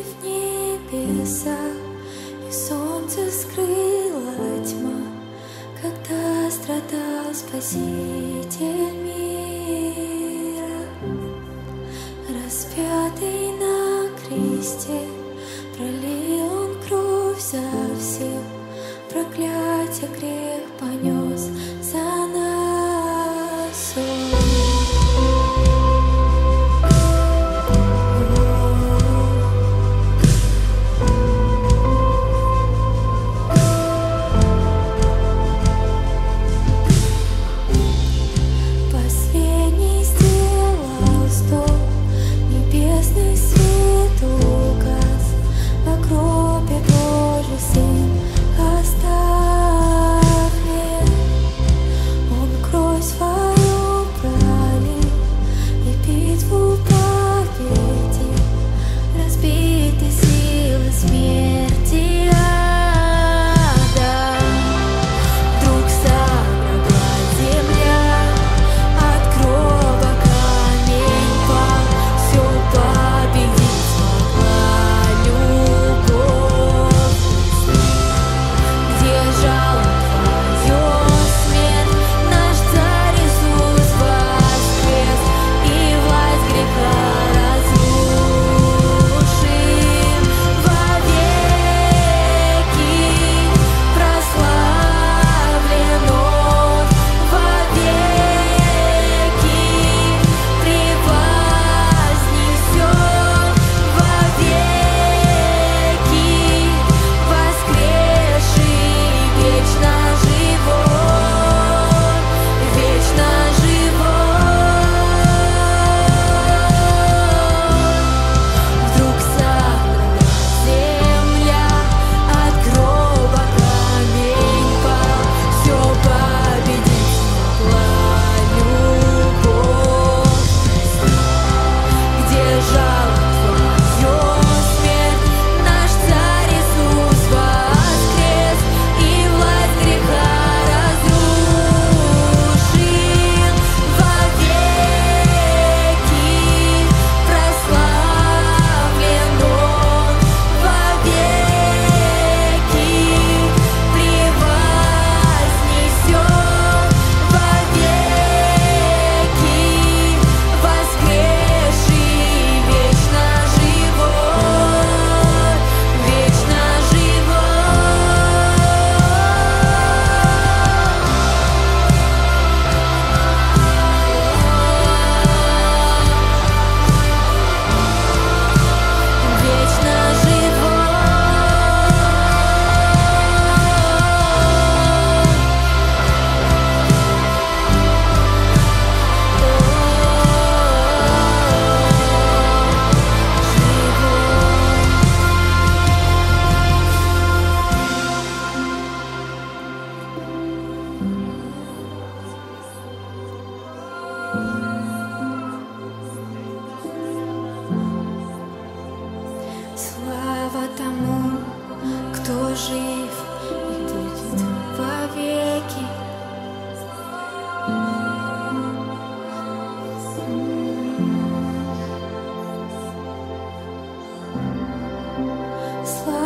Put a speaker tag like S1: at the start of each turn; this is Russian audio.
S1: в небеса, и солнце скрыла тьма, когда страдал Спаситель мира. Распятый на кресте, пролил Он кровь за всех, проклятие грех понес за нас. Последний сделал стол, небесный свет угас, во гробе Божий Сын оставлен. Он кровь свою пролил и битву победил, разбиты силы смерти ада. Вдруг замерла земля, от гроба камень пал, все победить смогла любовь. Где жало твое, смерть, наш Царь Иисус воскрес, и власть греха разрушим вовеки. Прославлен Он вовеки, превознесен вовеки, воскресший вечно живой, вечно живой. Вдруг замерла земля, от гроба камень пал, все победить смогла любовь. Где жало твое, смерть, наш Царь Иисус воскрес, и власть греха разрушил вовеки. Прославлен Он вовеки, превознесен вовеки, воскресший вечно живой, вечно слава тому, кто жив и будет вовеки. Слава